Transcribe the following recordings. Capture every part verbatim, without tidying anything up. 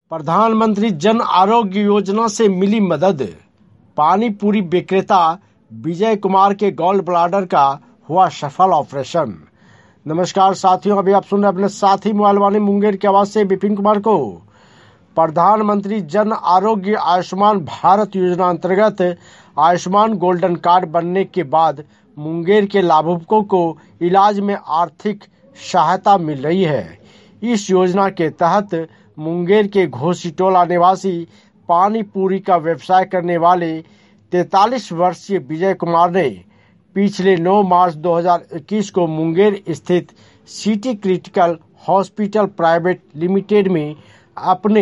प्रधानमंत्री जन आरोग्य योजना से मिली मदद। पानी पूरी विक्रेता विजय कुमार के गॉल ब्लाडर का हुआ सफल ऑपरेशन। नमस्कार साथियों, अभी आप सुन रहे अपने साथी मोबाइल वाणी मुंगेर की आवाज से विपिन कुमार को। प्रधानमंत्री जन आरोग्य आयुष्मान भारत योजना अंतर्गत आयुष्मान गोल्डन कार्ड बनने के बाद मुंगेर के लाभुकों को इलाज में आर्थिक सहायता मिल रही है। इस योजना के तहत मुंगेर के घोसीटोला निवासी पानी पूरी का व्यवसाय करने वाले तैंतालीस वर्षीय विजय कुमार ने पिछले नौ मार्च दो हज़ार इक्कीस को मुंगेर स्थित city critical hospital private limited में अपने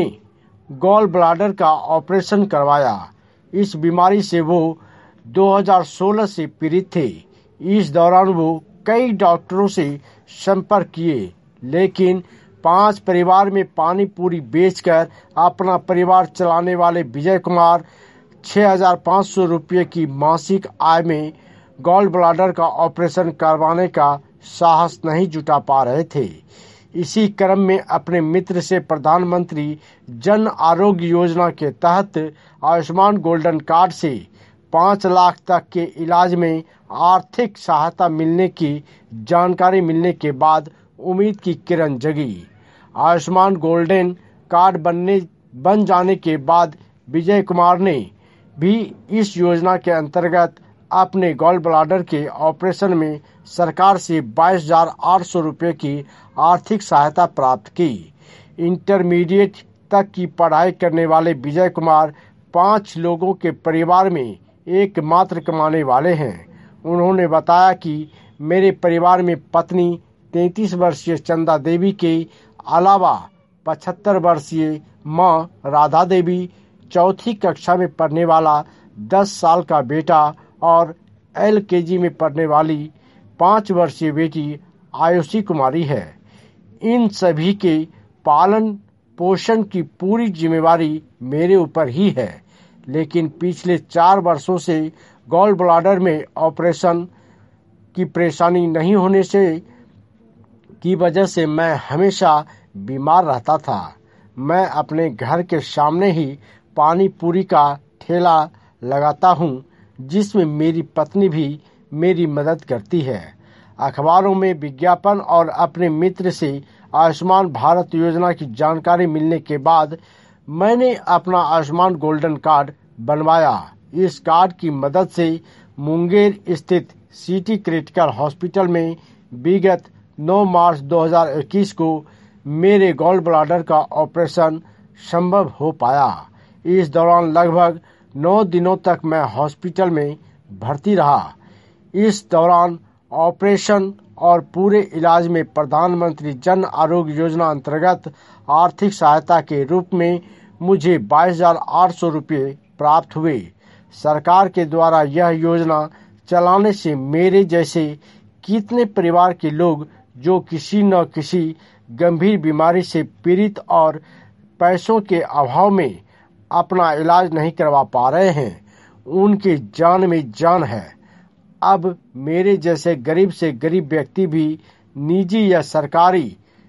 गॉल ब्लाडर का ऑपरेशन करवाया। इस बीमारी से वो दो हज़ार सोलह से पीड़ित थे। इस दौरान वो कई डॉक्टरों से संपर्क किए, लेकिन पांच परिवार में पानी पूरी बेचकर अपना परिवार चलाने वाले विजय कुमार छह हजार पाँच सौ रुपये की मासिक आय में गॉल ब्लाडर का ऑपरेशन करवाने का साहस नहीं जुटा पा रहे थे। इसी क्रम में अपने मित्र से प्रधानमंत्री जन आरोग्य योजना के तहत आयुष्मान गोल्डन कार्ड से पाँच लाख तक के इलाज में आर्थिक सहायता मिलने की जानकारी मिलने के बाद उम्मीद की किरण जगी। आयुष्मान गोल्डन कार्ड बनने बन जाने के बाद विजय कुमार ने भी इस योजना के अंतर्गत अपने गॉल ब्लाडर के ऑपरेशन में सरकार से बाईस हजार आठ सौ रुपये की आर्थिक सहायता प्राप्त की। इंटरमीडिएट तक की पढ़ाई करने वाले विजय कुमार पांच लोगों के परिवार में एकमात्र कमाने वाले हैं। उन्होंने बताया कि मेरे परिवार में पत्नी तैंतीस वर्षीय चंदा देवी के अलावा पचहत्तर वर्षीय मां राधा देवी, चौथी कक्षा में पढ़ने वाला दस साल का बेटा और एलकेजी में पढ़ने वाली पाँच वर्षीय बेटी आयुषी कुमारी है। इन सभी के पालन पोषण की पूरी जिम्मेवारी मेरे ऊपर ही है, लेकिन पिछले चार वर्षों से गॉल ब्लाडर में ऑपरेशन की परेशानी नहीं होने से की वजह से मैं हमेशा बीमार रहता था। मैं अपने घर के सामने ही पानी पूरी का ठेला लगाता हूँ, जिसमें मेरी पत्नी भी मेरी मदद करती है। अखबारों में विज्ञापन और अपने मित्र से आयुष्मान भारत योजना की जानकारी मिलने के बाद मैंने अपना आयुष्मान गोल्डन कार्ड बनवाया। इस कार्ड की मदद से मुंगेर स्थित सिटी क्रिटिकल हॉस्पिटल में विगत नौ मार्च दो हज़ार इक्कीस को मेरे गॉल ब्लाडर का ऑपरेशन संभव हो पाया। इस दौरान लगभग नौ दिनों तक मैं हॉस्पिटल में भर्ती रहा। इस दौरान ऑपरेशन और पूरे इलाज में प्रधानमंत्री जन आरोग्य योजना अंतर्गत आर्थिक सहायता के रूप में मुझे बाईस हजार आठ सौ रुपये प्राप्त हुए। सरकार के द्वारा यह योजना चलाने से मेरे जैसे कितने परिवार के लोग जो किसी न किसी गंभीर बीमारी से पीड़ित और पैसों के अभाव में अपना इलाज नहीं करवा पा रहे हैं, उनकी जान में जान है। अब मेरे जैसे गरीब से गरीब व्यक्ति भी निजी या सरकारी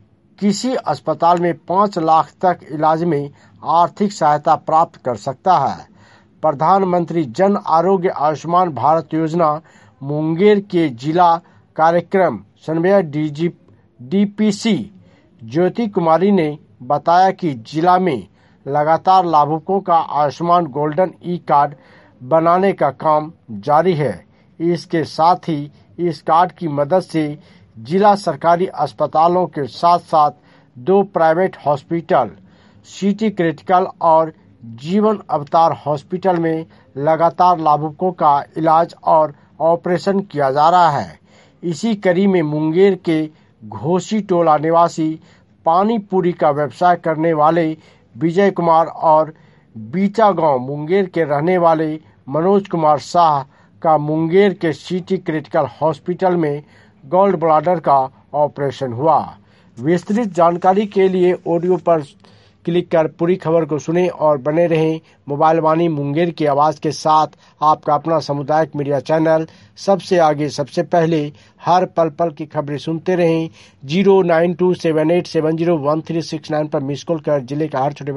किसी अस्पताल में पाँच लाख तक इलाज में आर्थिक सहायता प्राप्त कर सकता है। प्रधानमंत्री जन आरोग्य आयुष्मान भारत योजना मुंगेर के जिला कार्यक्रम समन्वय डीजी डीपीसी ज्योति कुमारी ने बताया कि जिला में लगातार लाभुकों का आयुष्मान गोल्डन ई कार्ड बनाने का काम जारी है। इसके साथ ही इस कार्ड की मदद से जिला सरकारी अस्पतालों के साथ साथ दो प्राइवेट हॉस्पिटल सिटी क्रिटिकल और जीवन अवतार हॉस्पिटल में लगातार लाभुकों का इलाज और ऑपरेशन किया जा रहा है। इसी कड़ी में मुंगेर के घोसीटोला निवासी पानी पूरी का व्यवसाय करने वाले विजय कुमार और बीचा गांव मुंगेर के रहने वाले मनोज कुमार शाह का मुंगेर के सिटी क्रिटिकल हॉस्पिटल में गॉल ब्लाडर का ऑपरेशन हुआ। विस्तृत जानकारी के लिए ऑडियो पर क्लिक कर पूरी खबर को सुने और बने रहें मोबाइल वाणी मुंगेर की आवाज के साथ। आपका अपना सामुदायिक मीडिया चैनल सबसे आगे सबसे पहले हर पल पल की खबरें सुनते रहें। Zero nine two seven eight seven zero one three six nine पर मिस कॉल कर जिले का हर छोटे